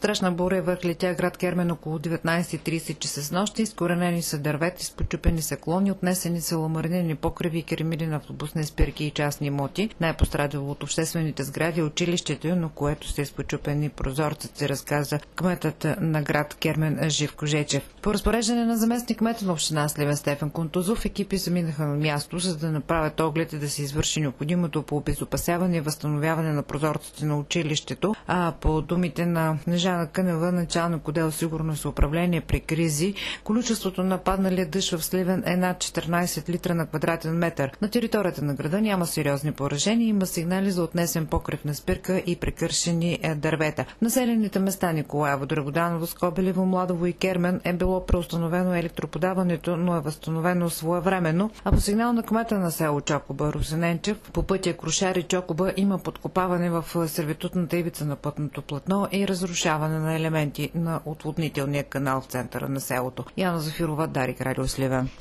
Страшна буря върхлетя град Кермен около 19:30 часа с нощи. Изкоренени са дървета, изпочупени са клони, отнесени са ламаринени покриви и керемиди на автобусни спирки и частни имоти. Най-пострадало от обществените сгради е училището, на което са изпочупени прозорците, разказа кметът на град Кермен Живко Жечев. По разпореждане на заместник кмета на община Сливен Стефан Кунтузов, екипи заминаха на място, за да направят оглед и да се извърши необходимото по обезопасяване и възстановяване на прозорците на училището. А по думите на Снежана Кънева, началник отдел сигурност и управление при кризи, количеството на падналия дъжд в Сливен е над 14 литра на квадратен метър. На територията на града няма сериозни поражения, има сигнали за отнесен покрив на спирка и прекършени дървета. В населените места Николаево, Драгоданово, Скобелево, Младово и Кермен е било преустановено електроподаването, но е възстановено своевременно, а по сигнал на кмета на село Чокоба Русененчев по пътя Крушари Чокоба има подкопаване в сервитутната ивица на пътното платно и разрушаване на елементи на отводнителния канал в центъра на селото. Яна Зафирова, Дарик, Радио Сливен.